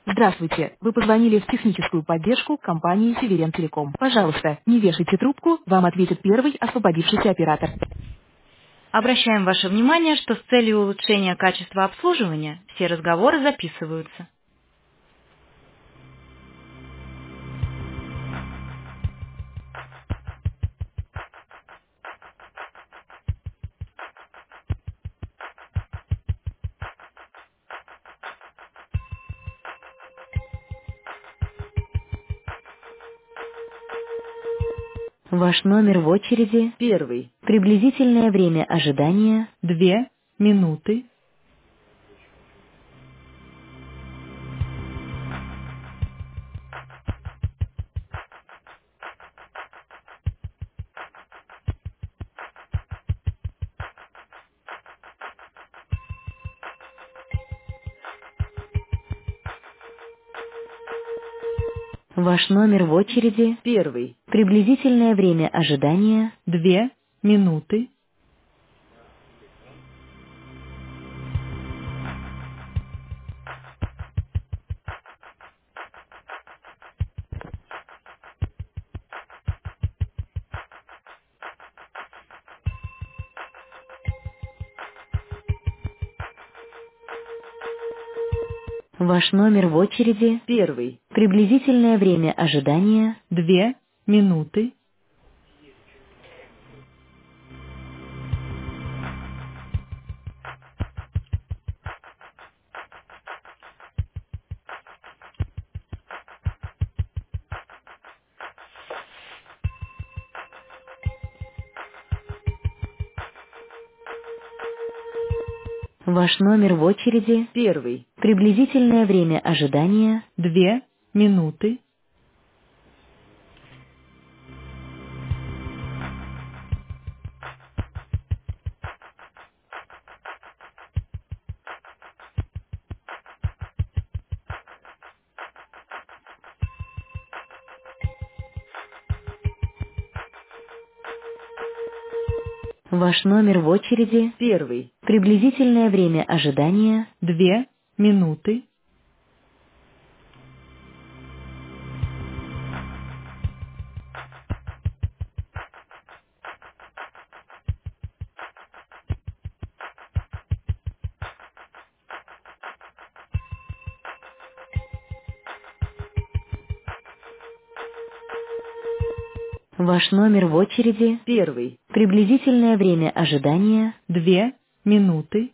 Здравствуйте. Вы позвонили в техническую поддержку компании Северен Телеком. Пожалуйста, не вешайте трубку, вам ответит первый освободившийся оператор. Обращаем ваше внимание, что с целью улучшения качества обслуживания все разговоры записываются. Ваш номер в очереди первый. Приблизительное время ожидания 2 минуты. Ваш номер в очереди первый. Приблизительное время ожидания 2 минуты. Ваш номер в очереди первый. Приблизительное время ожидания 2 минуты. Ваш номер в очереди первый. Приблизительное время ожидания 2 минуты. Ваш номер в очереди первый. Приблизительное время ожидания 2 минуты. Ваш номер в очереди первый. Приблизительное время ожидания 2 минуты.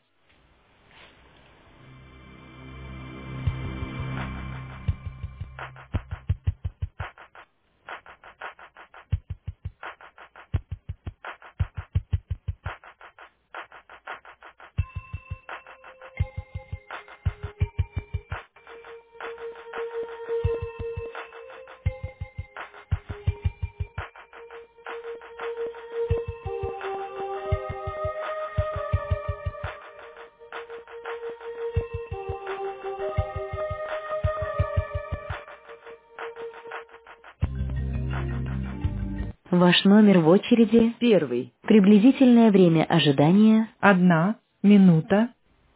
Ваш номер в очереди первый. Приблизительное время ожидания 1 минута.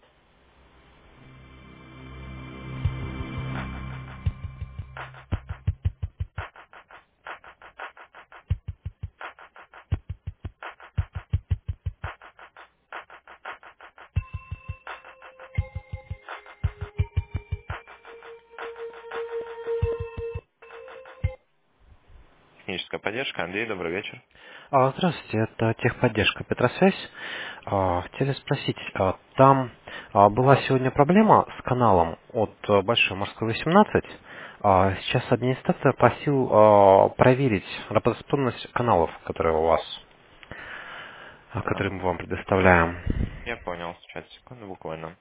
Техническая поддержка. Андрей, добрый вечер. Здравствуйте, это техподдержка Петросвязь. Хотели спросить, там была сегодня проблема с каналом от Большой Морской 18. Сейчас администратор просил проверить работоспособность каналов, которые у вас, которые мы вам предоставляем. Я понял. Сейчас, секунду, буквально.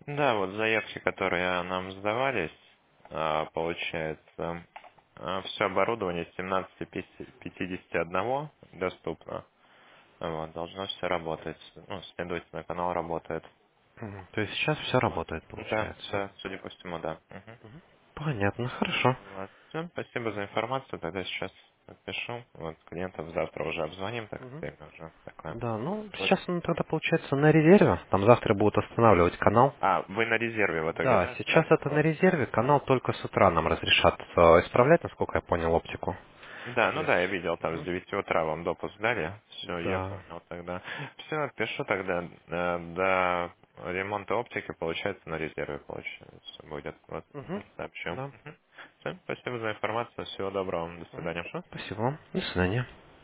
Да, вот заявки, которые нам сдавались, получается, все оборудование с 17:51 доступно. Вот, должно все работать. Ну, следовательно, канал работает. То есть сейчас все работает, Да, получается. да, судя по всему, да. Мгм. Понятно, хорошо. Вот. Всё, спасибо за информацию. Тогда сейчас напишу. Вот клиентов завтра уже обзвоним, так Мгм. время уже такое. Да, ну Вот. сейчас он тогда получается на резерве. Там завтра будут останавливать канал. Вы на резерве в итоге, Да, да, сейчас остались? это на резерве. Канал только с утра нам разрешат исправлять, насколько я понял, оптику. Да, То ну да, я есть, видел, там с 9 утра вам допуск дали. Все, я да. понял тогда. Все, пишу тогда. До ремонта оптики, получается, на резерве, получается, будет. Вот, Мгм. сообщу. Да. Все, спасибо за информацию. Всего доброго. До свидания. Хорошо, спасибо вам. До свидания.